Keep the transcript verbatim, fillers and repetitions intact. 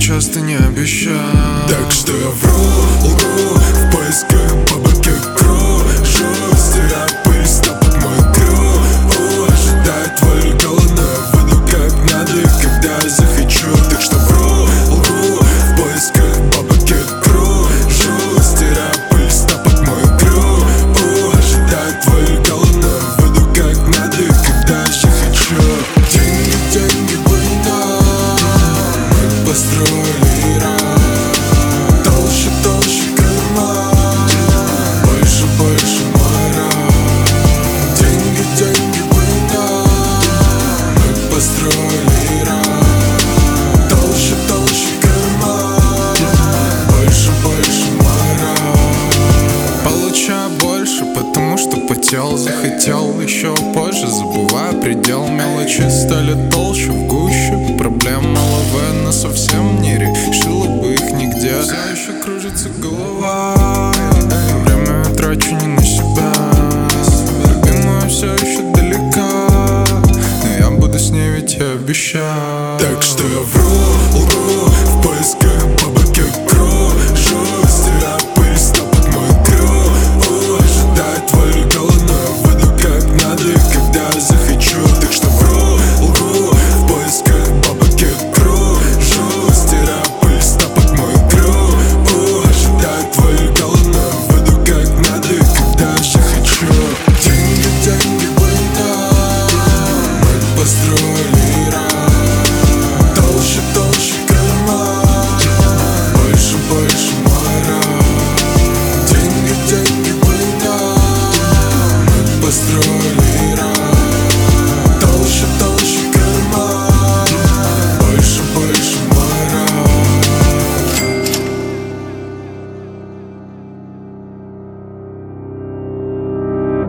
часто не обещал. Так что я вру, лгу, в поисках бабок я кружу, стирая пыль, стопот мой крю. Ожидает твою голодную воду как надо, когда я захочу. Так что вру, лгу, в поисках бабок я кружу, стирая пыль, стопот мой крю. Ожидает твою голодную воду как надо, когда я захочу. Деньги, деньги, война, мы построили рай. Толще, толще карман, больше, больше мора. Деньги, деньги, война, мы построили рай. Толще, толще карман, больше, больше мора. Получаю больше, потому что потел, захотел еще позже, забывая предел. Мелочи стали толще в гуще, проблем мало, но совсем не решила бы их нигде. Все еще кружится голова.